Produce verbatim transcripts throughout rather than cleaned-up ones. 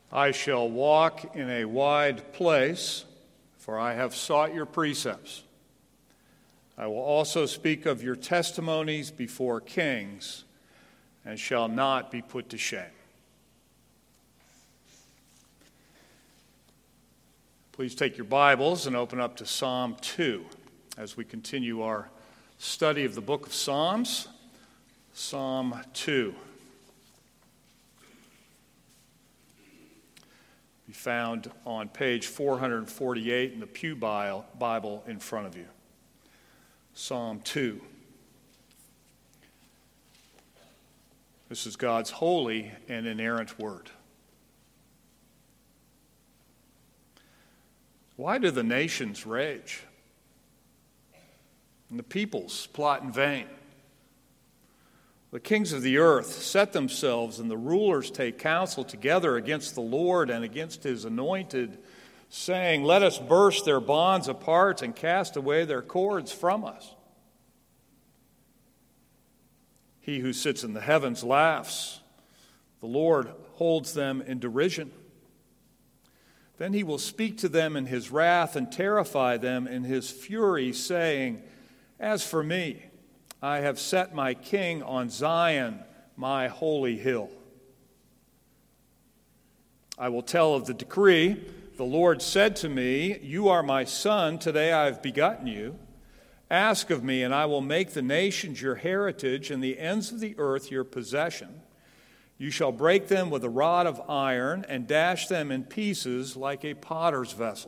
I shall walk in a wide place, for I have sought your precepts. I will also speak of your testimonies before kings, and shall not be put to shame. Please take your Bibles and open up to Psalm two as we continue our study of the book of Psalms. Psalm two. Be found on page four forty-eight in the Pew Bible in front of you. Psalm two. This is God's holy and inerrant word. Why do the nations rage, and the peoples plot in vain? The kings of the earth set themselves, and the rulers take counsel together against the Lord and against his anointed, saying, "Let us burst their bonds apart and cast away their cords from us." He who sits in the heavens laughs. The Lord holds them in derision. Then he will speak to them in his wrath and terrify them in his fury, saying, "As for me, I have set my king on Zion, my holy hill. I will tell of the decree. The Lord said to me, 'You are my son, today I have begotten you. Ask of me, and I will make the nations your heritage and the ends of the earth your possession. You shall break them with a rod of iron and dash them in pieces like a potter's vessel.'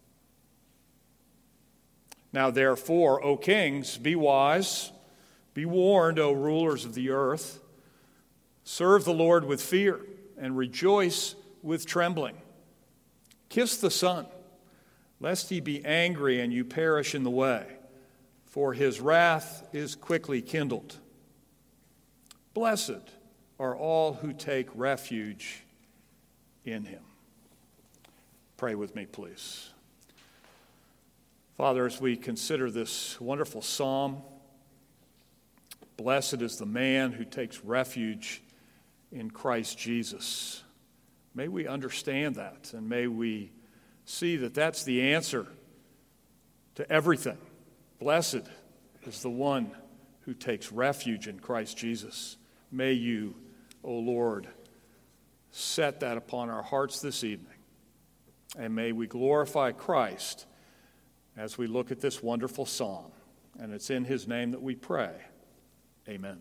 Now therefore, O kings, be wise. Be warned, O rulers of the earth. Serve the Lord with fear and rejoice with trembling. Kiss the Son, lest he be angry and you perish in the way, for his wrath is quickly kindled. Blessed are all who take refuge in him." Pray with me, please. Father, as we consider this wonderful psalm, blessed is the man who takes refuge in Christ Jesus. May we understand that, and may we see that that's the answer to everything. Blessed is the one who takes refuge in Christ Jesus. May you, O Lord, set that upon our hearts this evening, and may we glorify Christ as we look at this wonderful psalm. And it's in his name that we pray. Amen.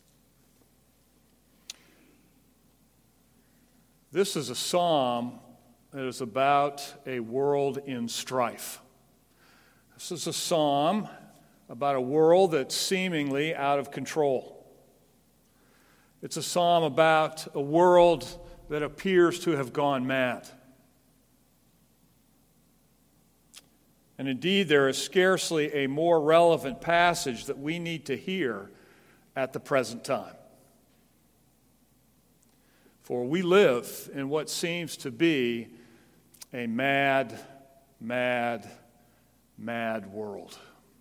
This is a psalm that is about a world in strife. This is a psalm about a world that's seemingly out of control. It's a psalm about a world that appears to have gone mad. And indeed, there is scarcely a more relevant passage that we need to hear at the present time. For we live in what seems to be a mad, mad, mad world.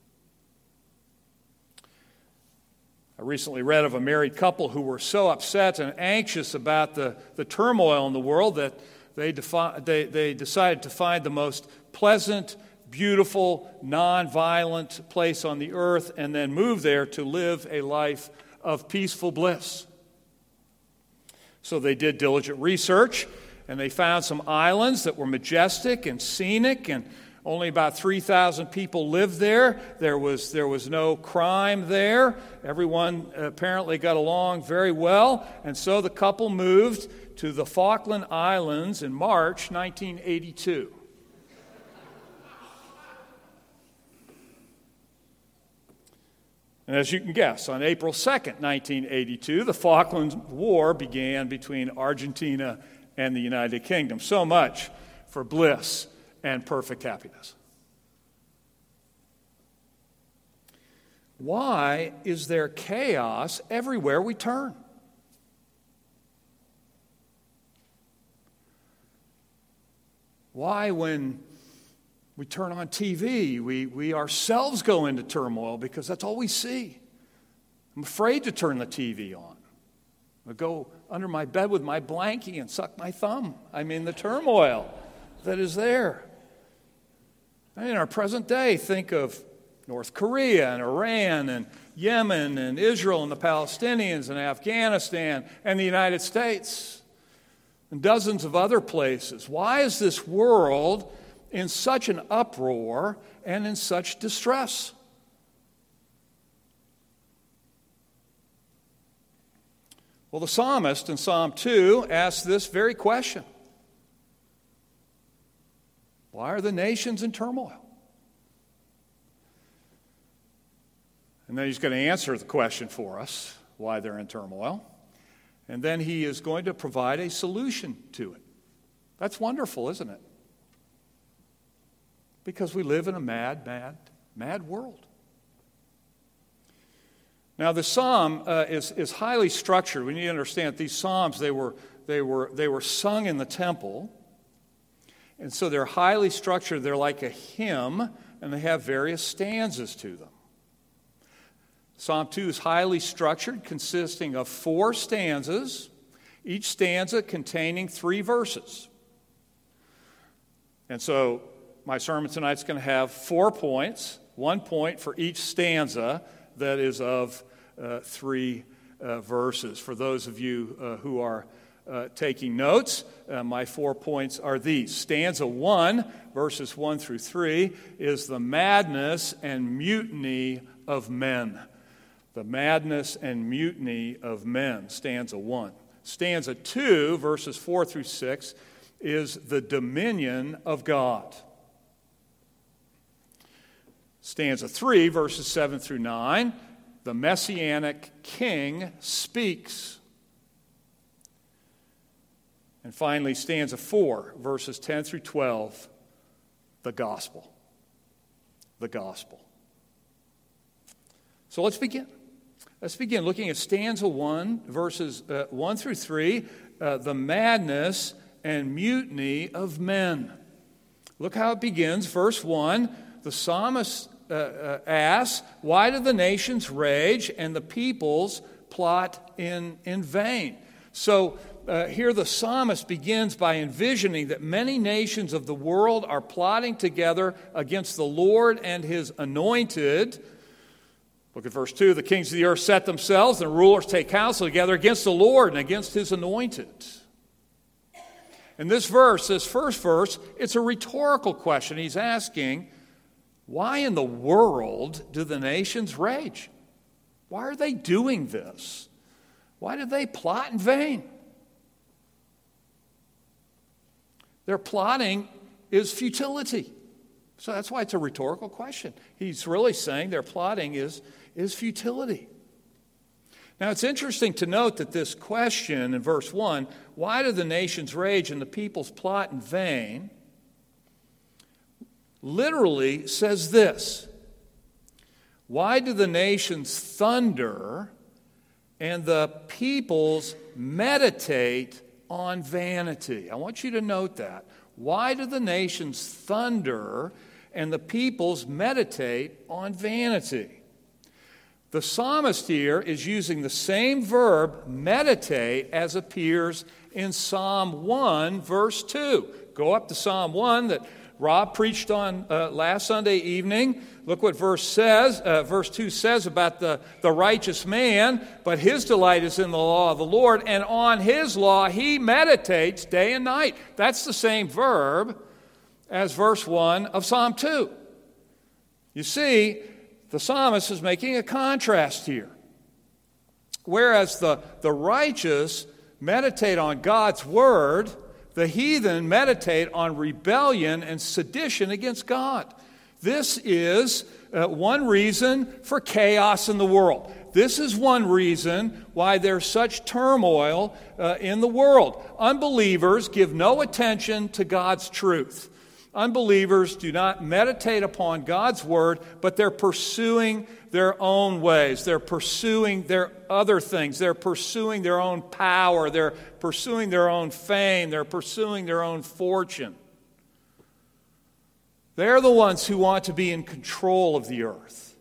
I recently read of a married couple who were so upset and anxious about the, the turmoil in the world that they, defi- they, they decided to find the most pleasant, beautiful, non-violent place on the earth and then move there to live a life of peaceful bliss. So they did diligent research, and they found some islands that were majestic and scenic, and only about three thousand people lived there. There was, there was no crime there. Everyone apparently got along very well, and so the couple moved to the Falkland Islands in March nineteen eighty-two. And as you can guess, on April second, nineteen eighty-two, the Falklands War began between Argentina and the United Kingdom. So much for bliss and perfect happiness. Why is there chaos everywhere we turn? Why, when we turn on T V, we, we ourselves go into turmoil because that's all we see? I'm afraid to turn the T V on. I go under my bed with my blankie and suck my thumb. I mean, the turmoil that is there. In our present day, think of North Korea and Iran and Yemen and Israel and the Palestinians and Afghanistan and the United States and dozens of other places. Why is this world in such an uproar and in such distress? Well, the psalmist in Psalm two asks this very question. Why are the nations in turmoil? And then he's going to answer the question for us, why they're in turmoil. And then he is going to provide a solution to it. That's wonderful, isn't it? Because we live in a mad, mad, mad world. Now, the psalm uh, is, is highly structured. We need to understand that these psalms, they were, they were, they were sung in the temple. And so they're highly structured. They're like a hymn, and they have various stanzas to them. Psalm two is highly structured, consisting of four stanzas, each stanza containing three verses. And so my sermon tonight is going to have four points, one point for each stanza that is of uh, three uh, verses. For those of you uh, who are uh, taking notes, uh, my four points are these. Stanza one, verses one through three, is the madness and mutiny of men. The madness and mutiny of men, stanza one. Stanza two, verses four through six, is the dominion of God. Stanza three, verses seven through nine, the Messianic King speaks. And finally, stanza four, verses ten through twelve, the gospel. The gospel. So let's begin. Let's begin looking at stanza one, verses uh, one through three, uh, the madness and mutiny of men. Look how it begins. Verse one, the psalmist uh, uh, asks, why do the nations rage and the peoples plot in, in vain? So uh, here the psalmist begins by envisioning that many nations of the world are plotting together against the Lord and his anointed. Look at verse two. The kings of the earth set themselves, and the rulers take counsel together against the Lord and against his anointed. In this verse, this first verse, it's a rhetorical question. He's asking, why in the world do the nations rage? Why are they doing this? Why did they plot in vain? Their plotting is futility. So that's why it's a rhetorical question. He's really saying their plotting is, is futility. Now, it's interesting to note that this question in verse one, why do the nations rage and the peoples plot in vain, literally says this: why do the nations thunder and the peoples meditate on vanity? I want you to note that. Why do the nations thunder and the peoples meditate on vanity? The psalmist here is using the same verb, meditate, as appears in Psalm one, verse two. Go up to Psalm one that Rob preached on uh, last Sunday evening. Look what verse says. Uh, verse two says about the, the righteous man, but his delight is in the law of the Lord, and on his law he meditates day and night. That's the same verb as verse one of Psalm two. You see, the psalmist is making a contrast here. Whereas the, the righteous meditate on God's word, the heathen meditate on rebellion and sedition against God. This is uh, one reason for chaos in the world. This is one reason why there's such turmoil uh, in the world. Unbelievers give no attention to God's truth. Unbelievers do not meditate upon God's word, but they're pursuing their own ways. They're pursuing their other things. They're pursuing their own power. They're pursuing their own fame. They're pursuing their own fortune. They're the ones who want to be in control of the earth.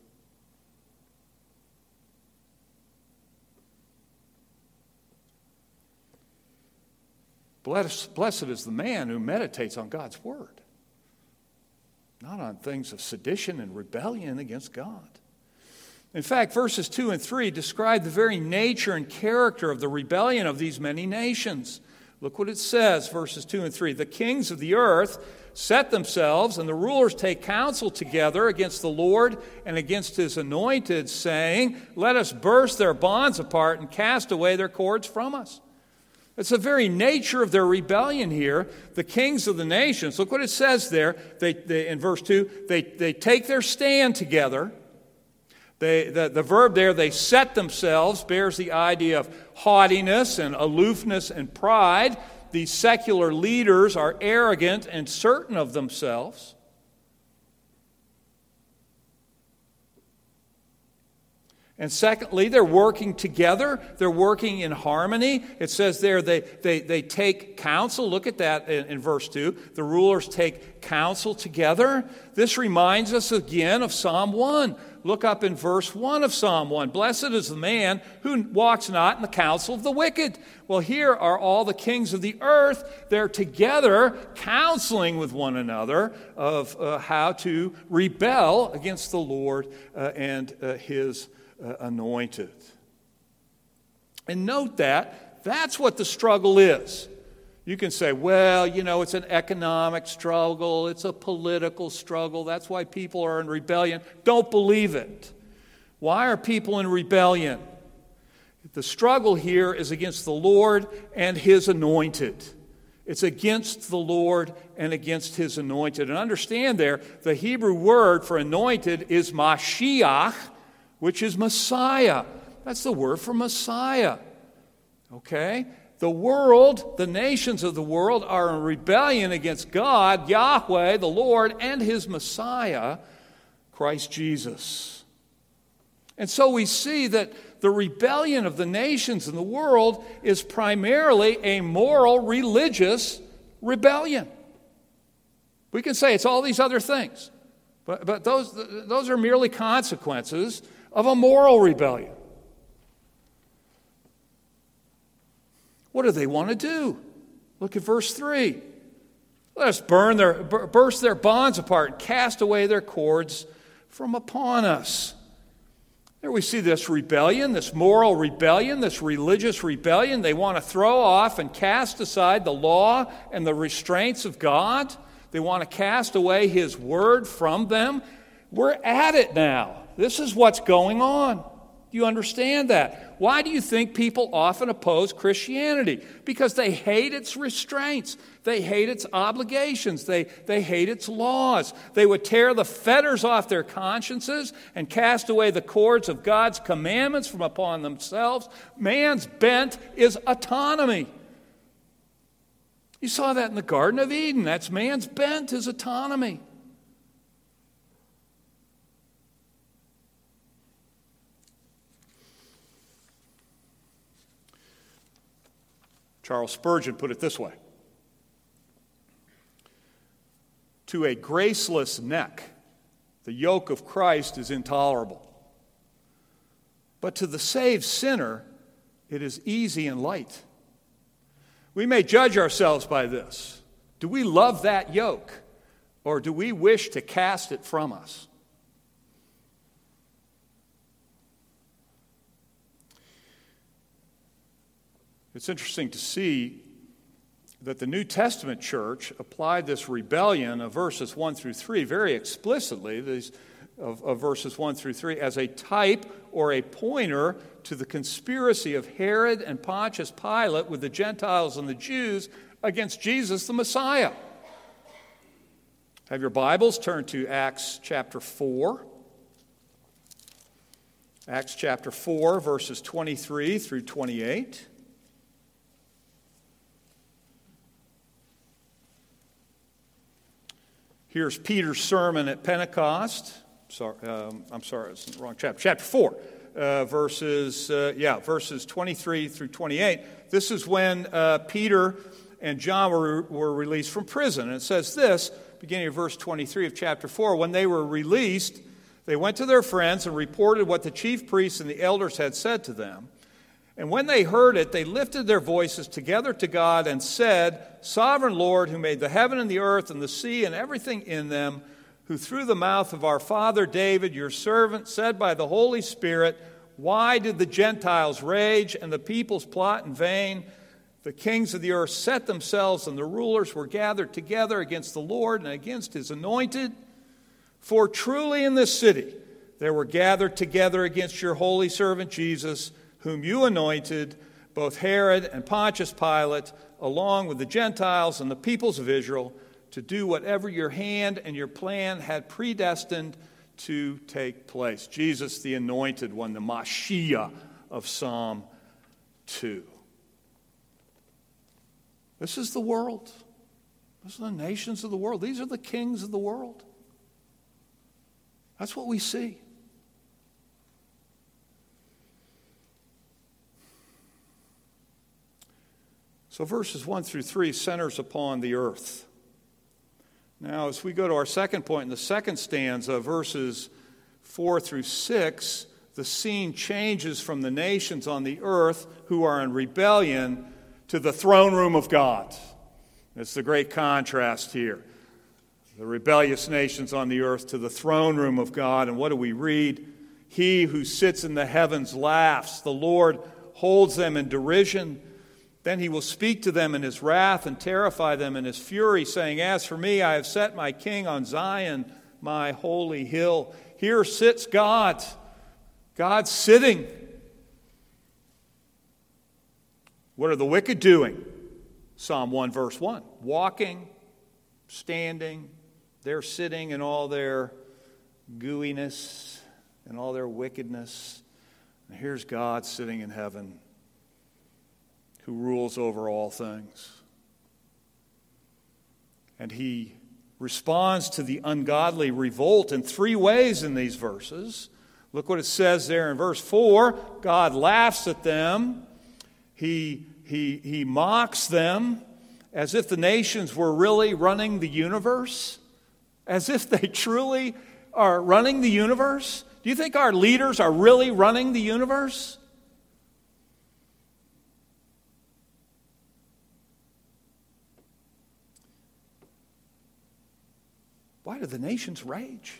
Blessed, blessed is the man who meditates on God's word, not on things of sedition and rebellion against God. In fact, verses two and three describe the very nature and character of the rebellion of these many nations. Look what it says, verses two and three. The kings of the earth set themselves, and the rulers take counsel together against the Lord and against his anointed, saying, let us burst their bonds apart and cast away their cords from us. It's the very nature of their rebellion here. The kings of the nations, look what it says there they, they, in verse two, they, they take their stand together. They, the, the verb there, they set themselves, bears the idea of haughtiness and aloofness and pride. These secular leaders are arrogant and certain of themselves. And secondly, they're working together. They're working in harmony. It says there they, they, they take counsel. Look at that in, in verse two. The rulers take counsel together. This reminds us again of Psalm one. Look up in verse one of Psalm one. Blessed is the man who walks not in the counsel of the wicked. Well, here are all the kings of the earth. They're together counseling with one another of uh, how to rebel against the Lord uh, and uh, his uh, anointed. And note that that's what the struggle is. You can say, well, you know, it's an economic struggle, it's a political struggle, that's why people are in rebellion. Don't believe it. Why are people in rebellion? The struggle here is against the Lord and his anointed. It's against the Lord and against his anointed. And understand there, the Hebrew word for anointed is Mashiach, which is Messiah. That's the word for Messiah. Okay? The world, the nations of the world are in rebellion against God, Yahweh, the Lord, and his Messiah, Christ Jesus. And so we see that the rebellion of the nations in the world is primarily a moral, religious rebellion. We can say it's all these other things, but, but those, those are merely consequences of a moral rebellion. What do they want to do? Look at verse three. Let us burn their, burst their bonds apart and cast away their cords from upon us. There we see this rebellion, this moral rebellion, this religious rebellion. They want to throw off and cast aside the law and the restraints of God. They want to cast away his word from them. We're at it now. This is what's going on. You understand that? Why do you think people often oppose Christianity? Because they hate its restraints. They hate its obligations. They, they hate its laws. They would tear the fetters off their consciences and cast away the cords of God's commandments from upon themselves. Man's bent is autonomy. You saw that in the Garden of Eden. That's man's bent is autonomy. Charles Spurgeon put it this way: to a graceless neck, the yoke of Christ is intolerable. But to the saved sinner, it is easy and light. We may judge ourselves by this. Do we love that yoke, or do we wish to cast it from us? It's interesting to see that the New Testament church applied this rebellion of verses one through three very explicitly, these, of, of verses one through three, as a type or a pointer to the conspiracy of Herod and Pontius Pilate with the Gentiles and the Jews against Jesus the Messiah. Have your Bibles turned to Acts chapter four. Acts chapter four, verses twenty-three through twenty-eight. Here's Peter's sermon at Pentecost. Sorry, um, I'm sorry, it's in the wrong chapter. Chapter four, uh, verses uh, yeah, verses twenty-three through twenty-eight. This is when uh, Peter and John were, were released from prison. And it says this, beginning of verse twenty-three of chapter four. When they were released, they went to their friends and reported what the chief priests and the elders had said to them. And when they heard it, they lifted their voices together to God and said, Sovereign Lord, who made the heaven and the earth and the sea and everything in them, who through the mouth of our father David, your servant, said by the Holy Spirit, why did the Gentiles rage and the peoples plot in vain? The kings of the earth set themselves, and the rulers were gathered together against the Lord and against his anointed. For truly in this city they were gathered together against your holy servant Jesus, whom you anointed, both Herod and Pontius Pilate, along with the Gentiles and the peoples of Israel, to do whatever your hand and your plan had predestined to take place. Jesus, the anointed one, the Mashiach of Psalm two. This is the world. These are the nations of the world. These are the kings of the world. That's what we see. So verses one through three centers upon the earth. Now, as we go to our second point in the second stanza, verses four through six, the scene changes from the nations on the earth who are in rebellion to the throne room of God. It's the great contrast here. The rebellious nations on the earth to the throne room of God. And what do we read? He who sits in the heavens laughs. The Lord holds them in derision. Then he will speak to them in his wrath and terrify them in his fury, saying, As for me, I have set my king on Zion, my holy hill. Here sits God. God sitting. What are the wicked doing? Psalm one, verse one. Walking, standing, they're sitting in all their gooiness and all their wickedness. And here's God sitting in heaven, who rules over all things. And he responds to the ungodly revolt in three ways in these verses. Look what it says there in verse four. God laughs at them. He, he, he mocks them as if the nations were really running the universe. As if they truly are running the universe. Do you think our leaders are really running the universe? Why do the nations rage?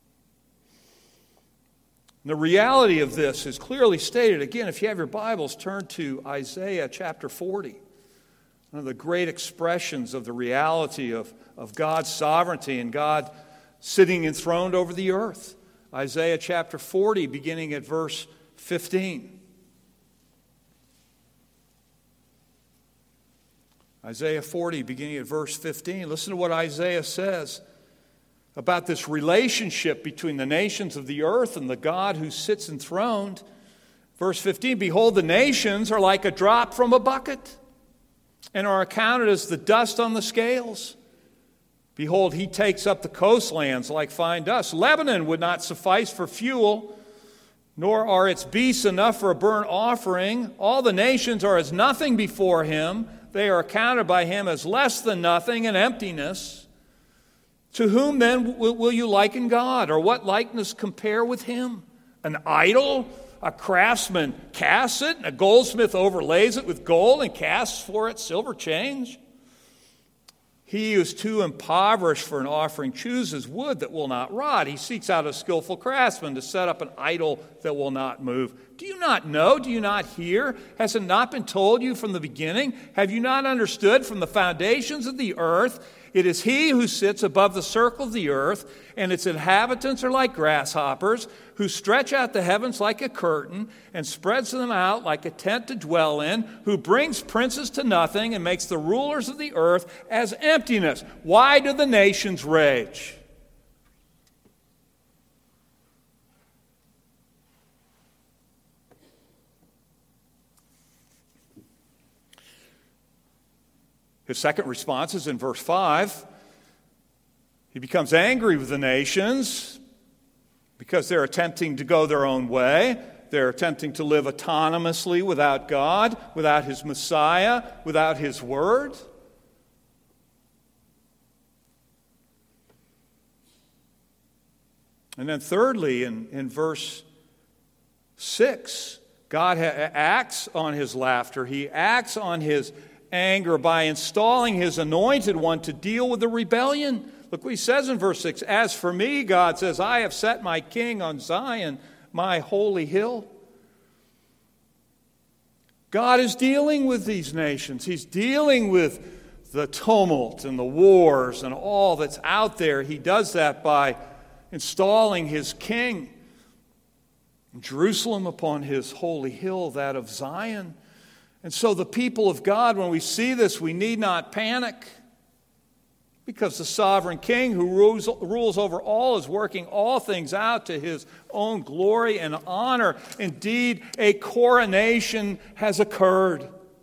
And the reality of this is clearly stated. Again, if you have your Bibles, turn to Isaiah chapter forty. One of the great expressions of the reality of, of God's sovereignty and God sitting enthroned over the earth. Isaiah chapter forty, beginning at verse fifteen. Isaiah forty, beginning at verse fifteen. Listen to what Isaiah says about this relationship between the nations of the earth and the God who sits enthroned. Verse fifteen, Behold, the nations are like a drop from a bucket, and are accounted as the dust on the scales. Behold, he takes up the coastlands like fine dust. Lebanon would not suffice for fuel, nor are its beasts enough for a burnt offering. All the nations are as nothing before him. They are accounted by him as less than nothing and emptiness. To whom then will you liken God, or what likeness compare with him? An idol? A craftsman casts it, and a goldsmith overlays it with gold and casts for it silver change? He who is too impoverished for an offering chooses wood that will not rot. He seeks out a skillful craftsman to set up an idol that will not move. Do you not know? Do you not hear? Has it not been told you from the beginning? Have you not understood from the foundations of the earth? It is he who sits above the circle of the earth, and its inhabitants are like grasshoppers, who stretch out the heavens like a curtain and spreads them out like a tent to dwell in, who brings princes to nothing and makes the rulers of the earth as emptiness. Why do the nations rage? His second response is in verse five. He becomes angry with the nations because they're attempting to go their own way. They're attempting to live autonomously without God, without his Messiah, without his word. And then thirdly, in, in verse six, God ha- acts on his laughter. He acts on his anger by installing his anointed one to deal with the rebellion. Look what he says in verse six. As for me, God says, I have set my king on Zion, my holy hill. God is dealing with these nations. He's dealing with the tumult and the wars and all that's out there. He does that by installing his king in Jerusalem upon his holy hill, that of Zion. And so the people of God, when we see this, we need not panic, because the sovereign king who rules, rules over all is working all things out to his own glory and honor. Indeed, a coronation has occurred.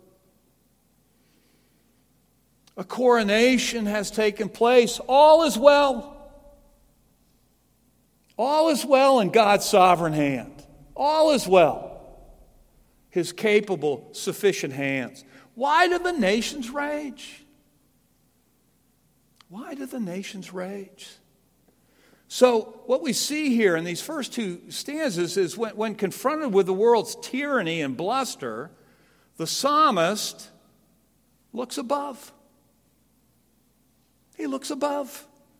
A coronation has taken place. All is well. All is well in God's sovereign hand. All is well. His capable, sufficient hands. Why do the nations rage? Why do the nations rage? So what we see here in these first two stanzas is when, when confronted with the world's tyranny and bluster, the psalmist looks above. He looks above.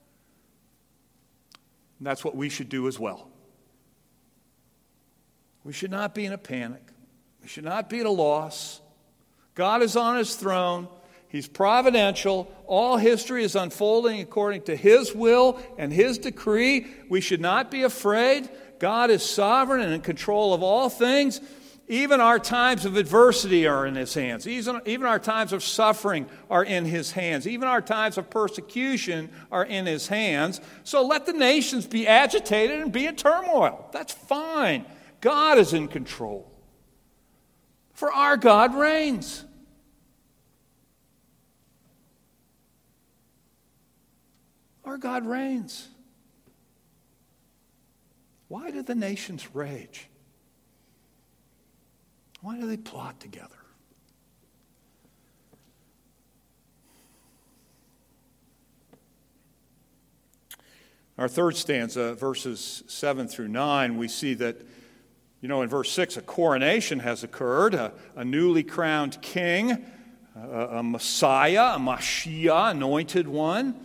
And that's what we should do as well. We should not be in a panic. We should not be at a loss. God is on his throne. He's providential. All history is unfolding according to his will and his decree. We should not be afraid. God is sovereign and in control of all things. Even our times of adversity are in his hands. Even, even our times of suffering are in his hands. Even our times of persecution are in his hands. So let the nations be agitated and be in turmoil. That's fine. God is in control. For our God reigns. Our God reigns. Why do the nations rage? Why do they plot together? Our third stanza, verses seven through nine, we see that, you know, in verse six, a coronation has occurred, a, a newly crowned king, a, a Messiah, a Mashiach, anointed one.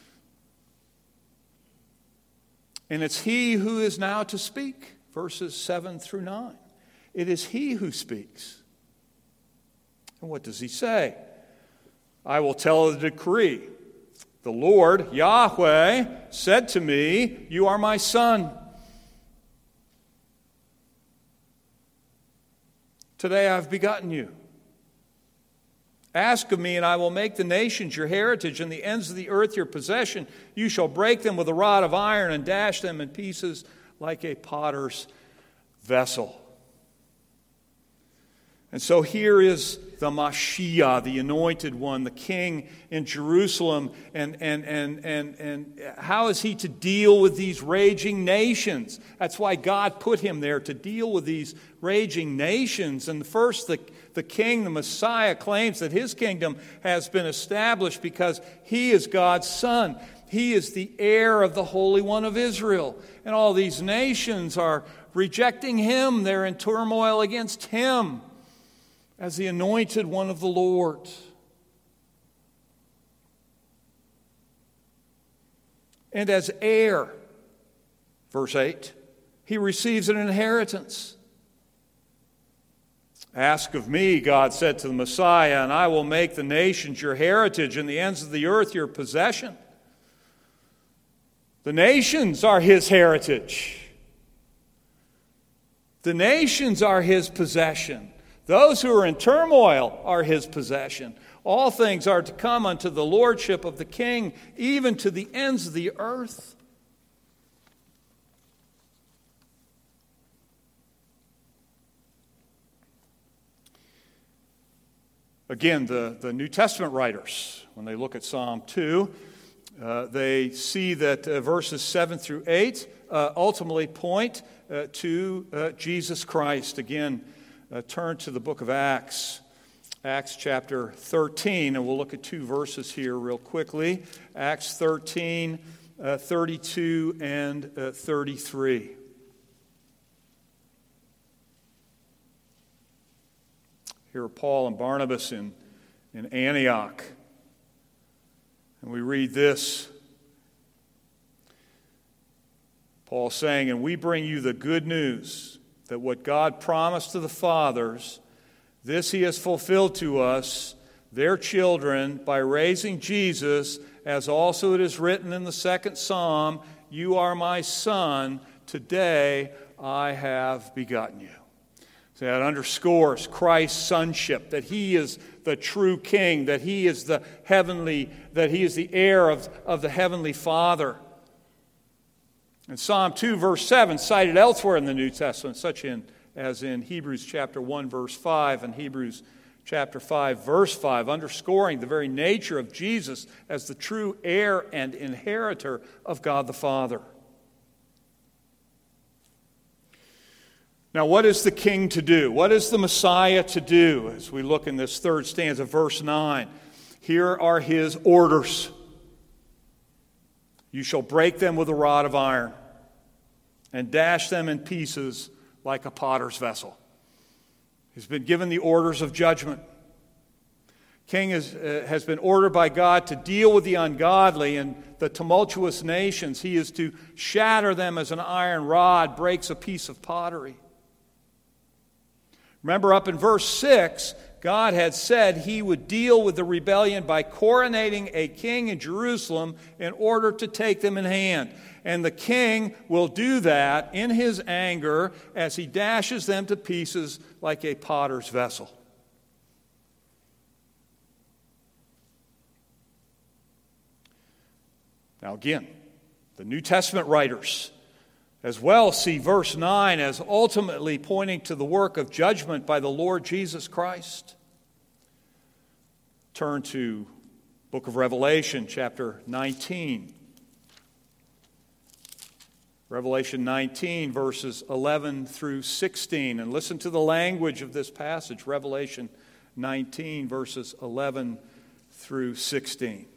And it's he who is now to speak, verses seven through nine. It is he who speaks. And what does he say? I will tell the decree. The Lord, Yahweh, said to me, you are my son. Today I have begotten you. Ask of me, and I will make the nations your heritage and the ends of the earth your possession. You shall break them with a rod of iron and dash them in pieces like a potter's vessel. And so here is the Mashiach, the anointed one, the king in Jerusalem. And, and, and, and, and how is he to deal with these raging nations? That's why God put him there, to deal with these raging nations. And first, the, the king, the Messiah, claims that his kingdom has been established because he is God's son. He is the heir of the Holy One of Israel. And all these nations are rejecting him. They're in turmoil against him as the anointed one of the Lord. And as heir, verse eight, he receives an inheritance. Ask of me, God said to the Messiah, and I will make the nations your heritage and the ends of the earth your possession. The nations are his heritage. The nations are his possession. Those who are in turmoil are his possession. All things are to come unto the lordship of the king, even to the ends of the earth. Again, the, the New Testament writers, when they look at Psalm two, uh, they see that uh, verses seven through eight uh, ultimately point uh, to uh, Jesus Christ. Again, Uh, turn to the book of Acts, Acts chapter thirteen, and we'll look at two verses here real quickly. Acts thirteen, uh, thirty-two and uh, thirty-three. Here are Paul and Barnabas in, in Antioch. And we read this. Paul saying, "And we bring you the good news that what God promised to the fathers, this he has fulfilled to us, their children, by raising Jesus, as also it is written in the second psalm, 'You are my son, today I have begotten you.'" So that underscores Christ's sonship, that he is the true king, that he is the heavenly, that he is the heir of, of the heavenly Father. And Psalm two, verse seven, cited elsewhere in the New Testament, such in, as in Hebrews chapter one, verse five, and Hebrews chapter five, verse five, underscoring the very nature of Jesus as the true heir and inheritor of God the Father. Now, what is the king to do? What is the Messiah to do? As we look in this third stanza, verse nine, here are his orders. "You shall break them with a rod of iron and dash them in pieces like a potter's vessel." He's been given the orders of judgment. King is, uh, has been ordered by God to deal with the ungodly and the tumultuous nations. He is to shatter them as an iron rod breaks a piece of pottery. Remember, up in verse six, God had said he would deal with the rebellion by coronating a king in Jerusalem in order to take them in hand. And the king will do that in his anger as he dashes them to pieces like a potter's vessel. Now again, the New Testament writers as well see verse nine as ultimately pointing to the work of judgment by the Lord Jesus Christ. Turn to book of Revelation, chapter nineteen. Revelation nineteen, verses eleven through sixteen. And listen to the language of this passage, Revelation nineteen, verses eleven through sixteen.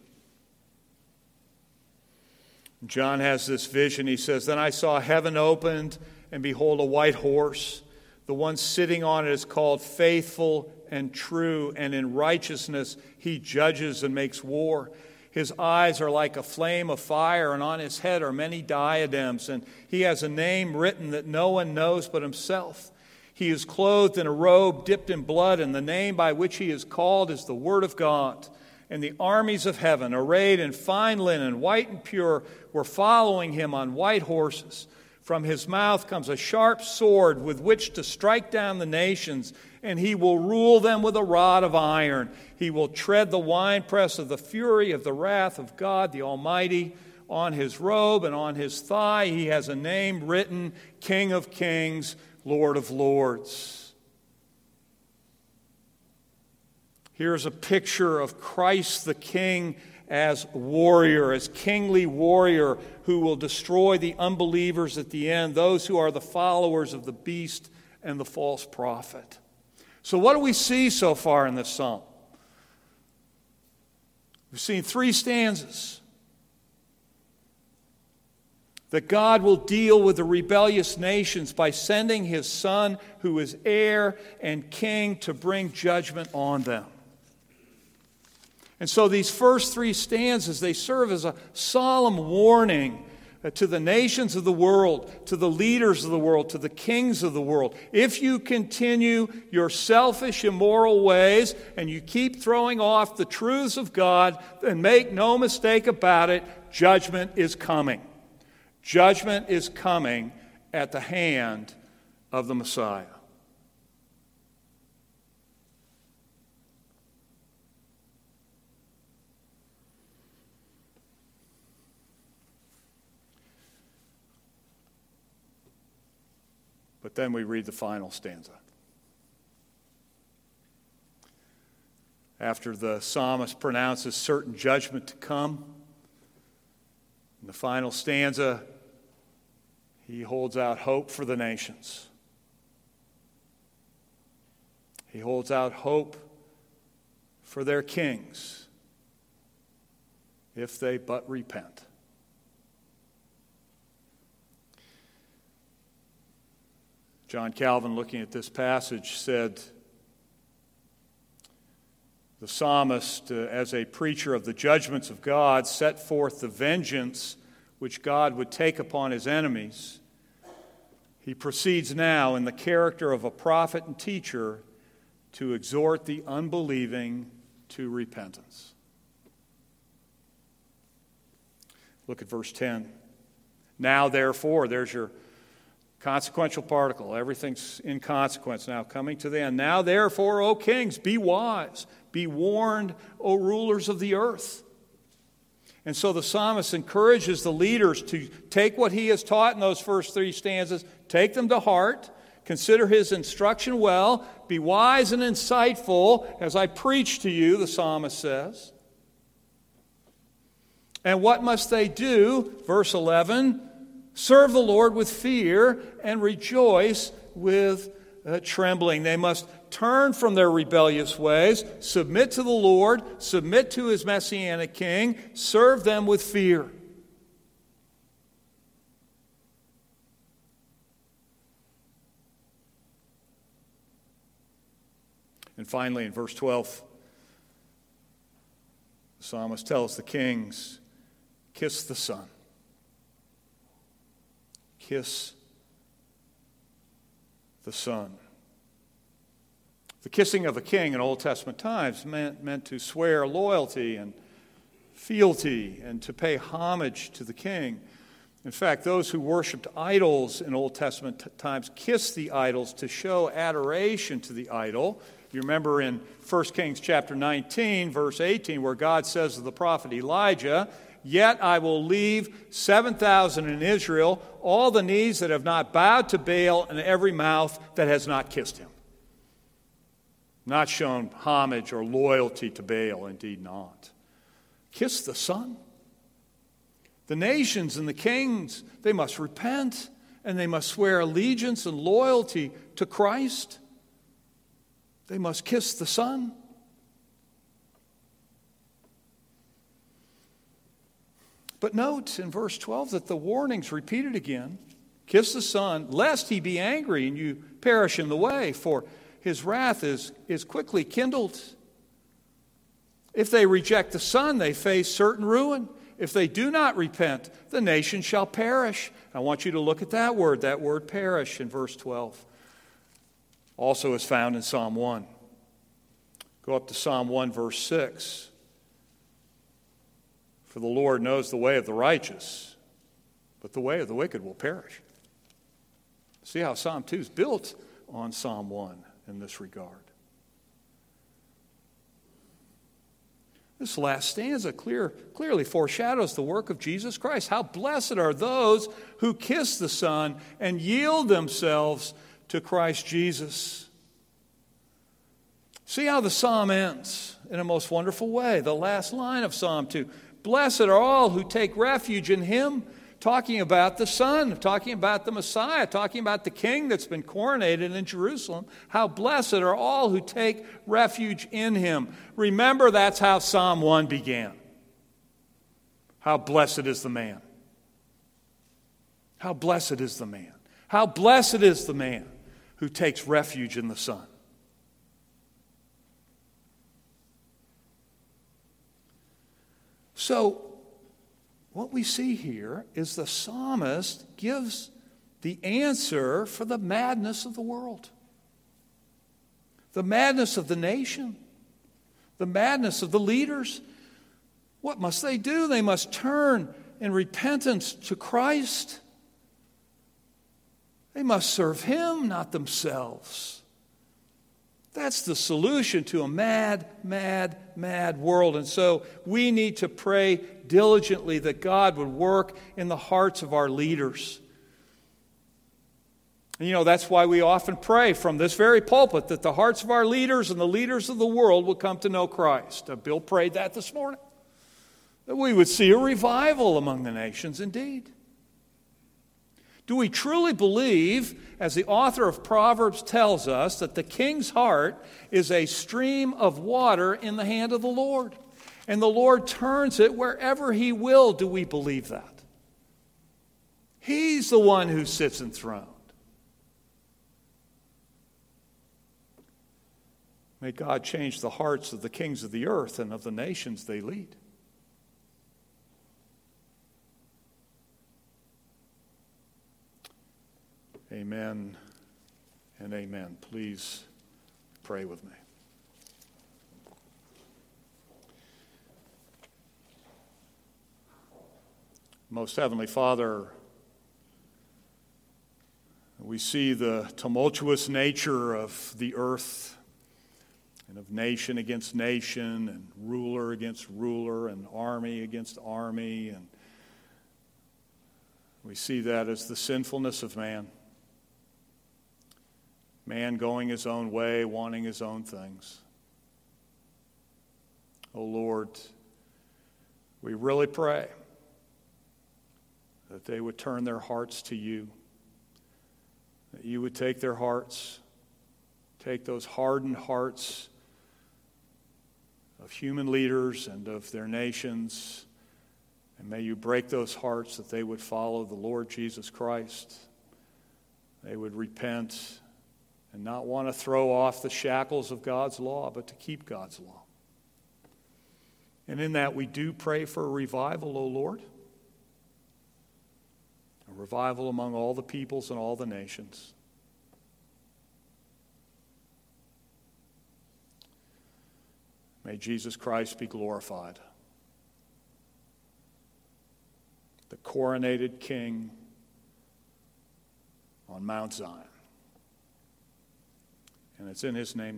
John has this vision. He says, "Then I saw heaven opened, and behold, a white horse. The one sitting on it is called Faithful and True, and in righteousness he judges and makes war. His eyes are like a flame of fire, and on his head are many diadems, and he has a name written that no one knows but himself. He is clothed in a robe dipped in blood, and the name by which he is called is the Word of God. And the armies of heaven, arrayed in fine linen, white and pure, were following him on white horses. From his mouth comes a sharp sword with which to strike down the nations, and he will rule them with a rod of iron. He will tread the winepress of the fury of the wrath of God the Almighty. On his robe and on his thigh he has a name written, King of Kings, Lord of Lords." Here's a picture of Christ the King as warrior, as kingly warrior who will destroy the unbelievers at the end, those who are the followers of the beast and the false prophet. So what do we see so far in this psalm? We've seen three stanzas. That God will deal with the rebellious nations by sending his Son, who is heir and king, to bring judgment on them. And so these first three stanzas, they serve as a solemn warning to the nations of the world, to the leaders of the world, to the kings of the world. If you continue your selfish, immoral ways and you keep throwing off the truths of God, then make no mistake about it, judgment is coming. Judgment is coming at the hand of the Messiah. But then we read the final stanza. After the psalmist pronounces certain judgment to come, in the final stanza, he holds out hope for the nations. He holds out hope for their kings if they but repent. John Calvin, looking at this passage, said, The psalmist, uh, as a preacher of the judgments of God, set forth the vengeance which God would take upon his enemies. He proceeds now in the character of a prophet and teacher to exhort the unbelieving to repentance. Look at verse ten. Now, therefore, there's your consequential particle. Everything's in consequence now, coming to the end. Now, therefore, O kings, be wise. Be warned, O rulers of the earth. And so the psalmist encourages the leaders to take what he has taught in those first three stanzas, take them to heart, consider his instruction well, be wise and insightful as I preach to you, the psalmist says. And what must they do? Verse eleven, serve the Lord with fear and rejoice with uh, trembling. They must turn from their rebellious ways, submit to the Lord, submit to his messianic king, serve them with fear. And finally, in verse twelve, the psalmist tells the kings, kiss the Son. Kiss the Son. The kissing of a king in Old Testament times meant, meant to swear loyalty and fealty and to pay homage to the king. In fact, those who worshipped idols in Old Testament t- times kissed the idols to show adoration to the idol. You remember in First Kings chapter nineteen, verse eighteen, where God says to the prophet Elijah, yet I will leave seven thousand in Israel, all the knees that have not bowed to Baal and every mouth that has not kissed him. Not shown homage or loyalty to Baal, indeed not. Kiss the Son. The nations and the kings, they must repent and they must swear allegiance and loyalty to Christ. They must kiss the Son. But note in verse twelve that the warning's repeated again. Kiss the Son, lest he be angry and you perish in the way, for his wrath is, is quickly kindled. If they reject the Son, they face certain ruin. If they do not repent, the nation shall perish. I want you to look at that word, that word perish in verse twelve. Also is found in Psalm one. Go up to Psalm one, verse six. For the Lord knows the way of the righteous, but the way of the wicked will perish. See how Psalm two is built on Psalm one in this regard. This last stanza clear, clearly foreshadows the work of Jesus Christ. How blessed are those who kiss the Son and yield themselves to Christ Jesus. See how the psalm ends in a most wonderful way. The last line of Psalm two. Blessed are all who take refuge in him. Talking about the Son, talking about the Messiah, talking about the King that's been coronated in Jerusalem. How blessed are all who take refuge in him. Remember, that's how Psalm one began. How blessed is the man. How blessed is the man. How blessed is the man who takes refuge in the Son. So, what we see here is the psalmist gives the answer for the madness of the world, the madness of the nation, the madness of the leaders. What must they do? They must turn in repentance to Christ. They must serve him, not themselves. That's the solution to a mad, mad, mad world. And so we need to pray diligently that God would work in the hearts of our leaders. And you know, that's why we often pray from this very pulpit that the hearts of our leaders and the leaders of the world will come to know Christ. Uh, Bill prayed that this morning. That we would see a revival among the nations indeed. Do we truly believe, as the author of Proverbs tells us, that the king's heart is a stream of water in the hand of the Lord, and the Lord turns it wherever he will? Do we believe that? He's the one who sits enthroned. May God change the hearts of the kings of the earth and of the nations they lead. Amen and amen. Please pray with me. Most Heavenly Father, we see the tumultuous nature of the earth and of nation against nation and ruler against ruler and army against army. And we see that as the sinfulness of man. Man going his own way, wanting his own things. Oh Lord, we really pray that they would turn their hearts to you, that you would take their hearts, take those hardened hearts of human leaders and of their nations, and may you break those hearts that they would follow the Lord Jesus Christ. They would repent and not want to throw off the shackles of God's law, but to keep God's law. And in that we do pray for a revival, O Lord. A revival among all the peoples and all the nations. May Jesus Christ be glorified. The coronated King on Mount Zion. And it's in his name